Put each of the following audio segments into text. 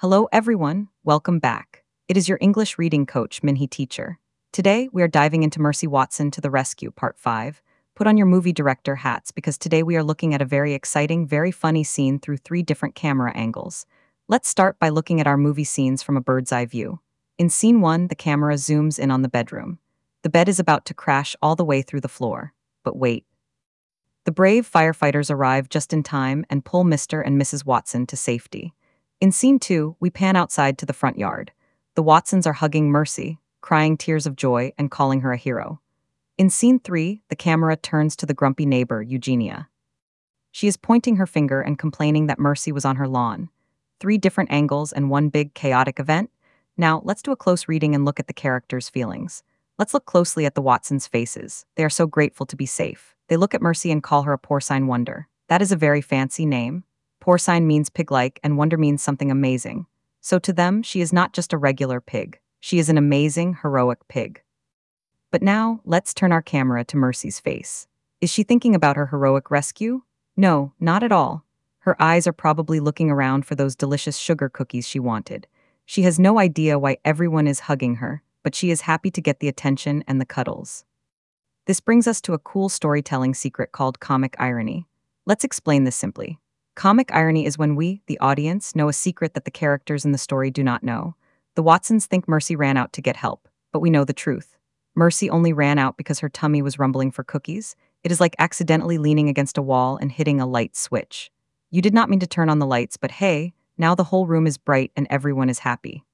Hello, everyone. Welcome back. It is your English reading coach, Minhee Teacher. Today, we are diving into Mercy Watson to the Rescue, Part 5. Put on your movie director hats because today we are looking at a very exciting, very funny scene through three different camera angles. Let's start by looking at our movie scenes from a bird's eye view. In scene 1, the camera zooms in on the bedroom. The bed is about to crash all the way through the floor. But wait. The brave firefighters arrive just in time and pull Mr. and Mrs. Watson to safety. In scene 2, we pan outside to the front yard. The Watsons are hugging Mercy, crying tears of joy and calling her a hero. In scene 3, the camera turns to the grumpy neighbor, Eugenia. She is pointing her finger and complaining that Mercy was on her lawn. Three different angles and one big chaotic event. Now, let's do a close reading and look at the characters' feelings. Let's look closely at the Watsons' faces. They are so grateful to be safe. They look at Mercy and call her a porcine wonder. That is a very fancy name. Porcine means pig-like and wonder means something amazing. So to them, she is not just a regular pig. She is an amazing, heroic pig. But now, let's turn our camera to Mercy's face. Is she thinking about her heroic rescue? No, not at all. Her eyes are probably looking around for those delicious sugar cookies she wanted. She has no idea why everyone is hugging her, but she is happy to get the attention and the cuddles. This brings us to a cool storytelling secret called comic irony. Let's explain this simply. Comic irony is when we, the audience, know a secret that the characters in the story do not know. The Watsons think Mercy ran out to get help, but we know the truth. Mercy only ran out because her tummy was rumbling for cookies. It is like accidentally leaning against a wall and hitting a light switch. You did not mean to turn on the lights, but hey, now the whole room is bright and everyone is happy.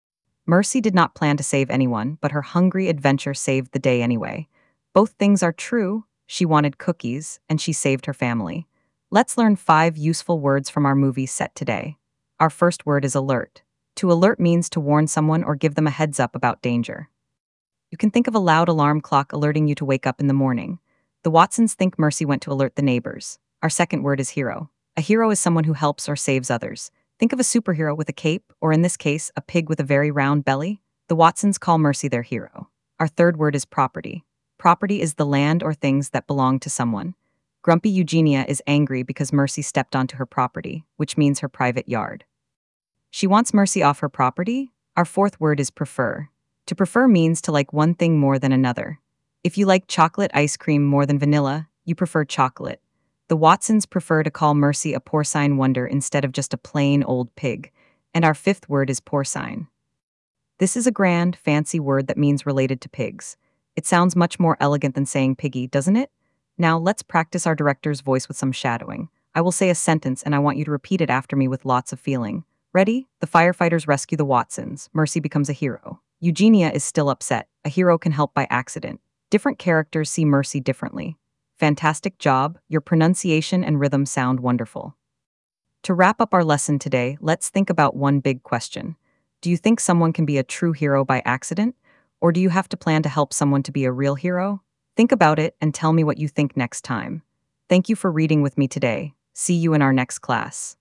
Mercy did not plan to save anyone, but her hungry adventure saved the day anyway. Both things are true. She wanted cookies, and she saved her family. Let's learn 5 useful words from our movie set today. Our first word is alert. To alert means to warn someone or give them a heads up about danger. You can think of a loud alarm clock alerting you to wake up in the morning. The Watsons think Mercy went to alert the neighbors. Our second word is hero. A hero is someone who helps or saves others. Think of a superhero with a cape, or in this case, a pig with a very round belly. The Watsons call Mercy their hero. Our third word is property. Property is the land or things that belong to someone. Grumpy Eugenia is angry because Mercy stepped onto her property, which means her private yard. She wants Mercy off her property. Our fourth word is prefer. To prefer means to like one thing more than another. If you like chocolate ice cream more than vanilla, you prefer chocolate. The Watsons prefer to call Mercy a porcine wonder instead of just a plain old pig. And our fifth word is porcine. This is a grand, fancy word that means related to pigs. It sounds much more elegant than saying piggy, doesn't it? Now let's practice our director's voice with some shadowing. I will say a sentence and I want you to repeat it after me with lots of feeling. Ready? The firefighters rescue the Watsons. Mercy becomes a hero. Eugenia is still upset. A hero can help by accident. Different characters see Mercy differently. Fantastic job. Your pronunciation and rhythm sound wonderful. To wrap up our lesson today, let's think about one big question. Do you think someone can be a true hero by accident? Or do you have to plan to help someone to be a real hero? Think about it and tell me what you think next time. Thank you for reading with me today. See you in our next class.